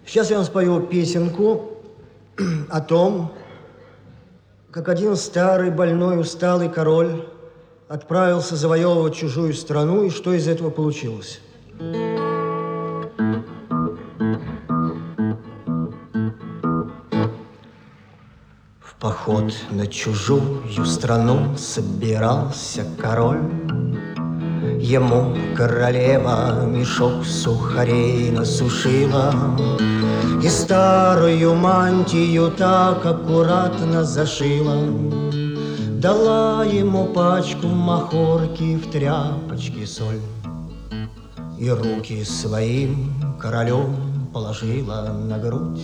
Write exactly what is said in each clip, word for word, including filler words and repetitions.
Сейчас я вам спою песенку о том, как один старый, больной, усталый король отправился завоевывать чужую страну, и что из этого получилось. В поход на чужую страну собирался король. Ему королева мешок сухарей насушила и старую мантию так аккуратно зашила. Дала ему пачку махорки, в тряпочке соль, и руки своим королем положила на грудь.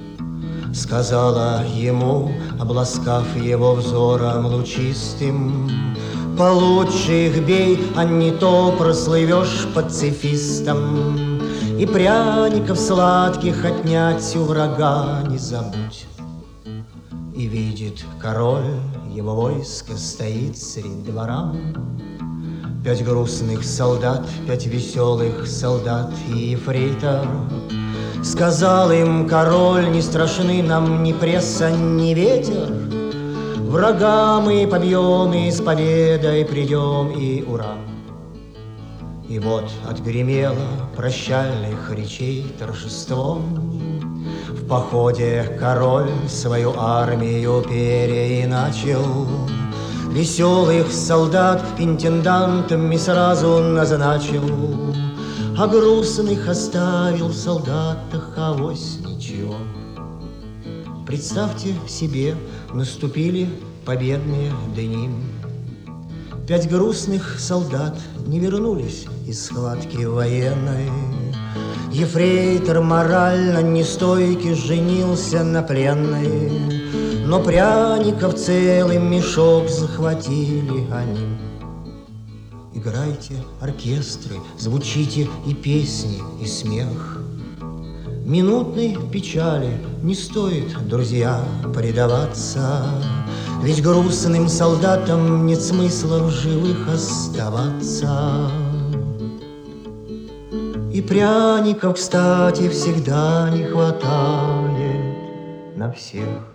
Сказала ему, обласкав его взором лучистым: получше их бей, а не то прослывешь пацифистом, и пряников сладких отнять у врага не забудь. И видит король, его войско стоит средь двора, пять грустных солдат, пять веселых солдат и ефрейтор. Сказал им король: не страшны нам ни пресса, ни ветер, врага мы побьем, и с победой придем, и ура! И вот отгремело прощальных речей торжеством. В походе король свою армию переиначил, веселых солдат интендантами сразу назначил, а грустных оставил в солдатах авось ничего. Представьте себе, наступили победные дни. Пять грустных солдат не вернулись из схватки военной. Ефрейтор морально нестойкий женился на пленной, но пряников целый мешок захватили они. Играйте оркестры, звучите и песни, и смех. Минутной печали не стоит, друзья, предаваться, ведь грустным солдатам нет смысла в живых оставаться. И пряников, кстати, всегда не хватает на всех.